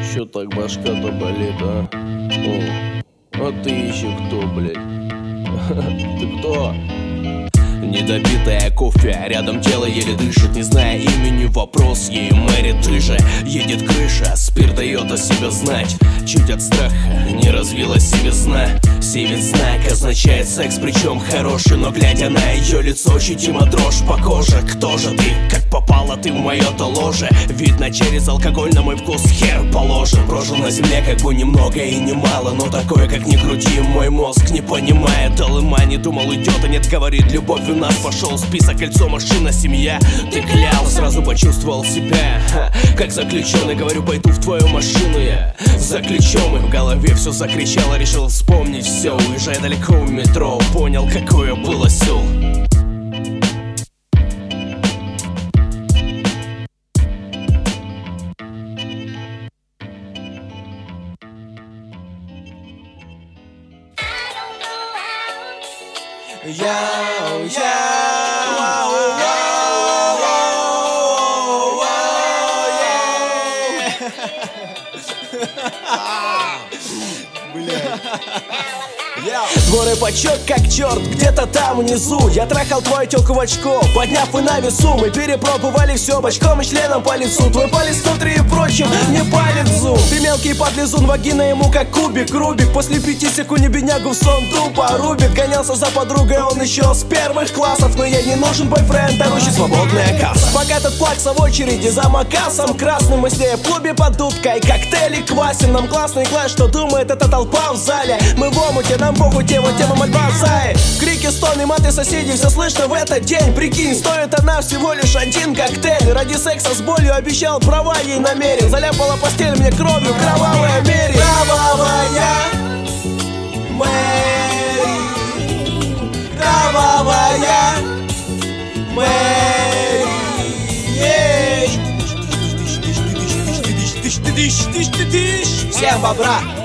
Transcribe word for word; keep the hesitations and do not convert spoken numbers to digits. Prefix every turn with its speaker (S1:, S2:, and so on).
S1: Чё так башка-то болит, а? О, а ты еще кто, блядь? Ты кто? Недопитая кофе, рядом тело еле дышит, не зная имени, вопрос ей Мэри, ты же. Едет крыша, спирт дает о себе знать. Чуть от страха не развилась сивизна. Сивизна означает секс, причем хороший, но глядя на ее лицо, ощутимо дрожь по коже. Кто же ты? Как попала ты в мое-то ложе? Видно через алкоголь на мой вкус хер положен. Прожил на земле как бы немного и немало, но такое, как ни крути, мой мозг не понимает. Алыма не думал уйдет, а нет, говорит, любовь у нас пошел список, кольцо, машина, семья. Ты клял, сразу почувствовал себя ха, как заключенный, говорю, пойду в твою машину я. Заключенный, в голове все закричало, решил вспомнить все. Уезжая далеко в метро, понял, какое было сил.
S2: Yo, yo,
S3: Двор и почет как черт, где-то там внизу я трахал твою тёлку в очко, подняв и на весу. Мы перепробовали все бочком и членом по лицу. Твой палец внутри и прочим, не палец зум. Ты мелкий подлизун, вагина ему как кубик Рубик. После пяти секунд беднягу в сон тупо рубит. Гонялся за подругой он еще с первых классов, но ей не нужен бойфренд, орущий свободная касса. Пока этот плакса в очереди за макасом красным, мы с ней в клубе под дудкой коктейли квасим. Нам классный класс, что думает эта толпа в зале. Мы в омуте, нам похуй, тема, тема мальбасай. Крики, стоны, маты соседей, все слышно в этот день. Прикинь, стоит она всего лишь один коктейль. Ради секса с болью обещал, права ей намерен. Заляпала постель мне кровью, кровавая Мэри.
S2: кровавая Мэри, кровавая Мэри. Всем бобра.